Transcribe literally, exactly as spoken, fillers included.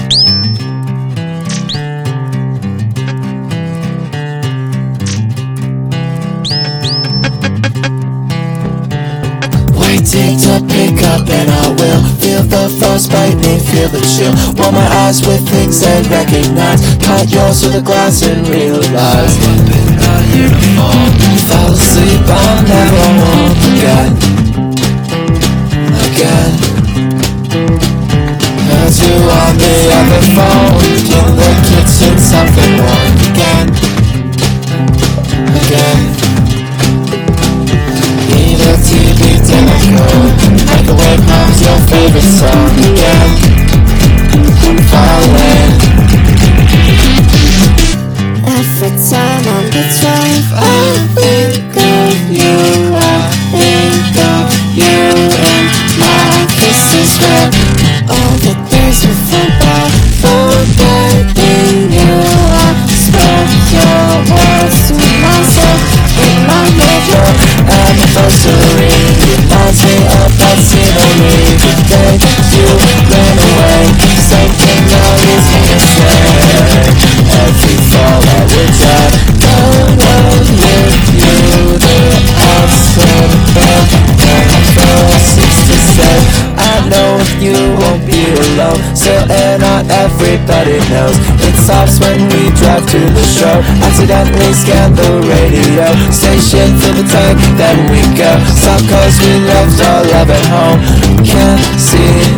Waiting to pick up and I will feel the frostbite me, feel the chill. Warm my eyes with things and recognize. Cut yours with a glass and realize I've been out here before. Fall asleep, I'll never walk again. Again. Heard you on the other phone, in the kitchen, something wrong again. Again. Need a T V demo, microwave mom's your favorite song again. I'm falling. Every time on the drive, I think of you, I think of you, and my office is red. All the days we forgot, forgetting you. I spoke your words to myself in my head. Your anniversary reminds me of that scenery. The day you ran away, same thing now is the same. Every fall I would die, no one with you. The outside above, never seems to say. I know you won't be alone, still and not everybody knows. It stops when we drive to the show, accidentally scan the radio station, fill the tank, then we go. Stop cause we left our love at home. Can't see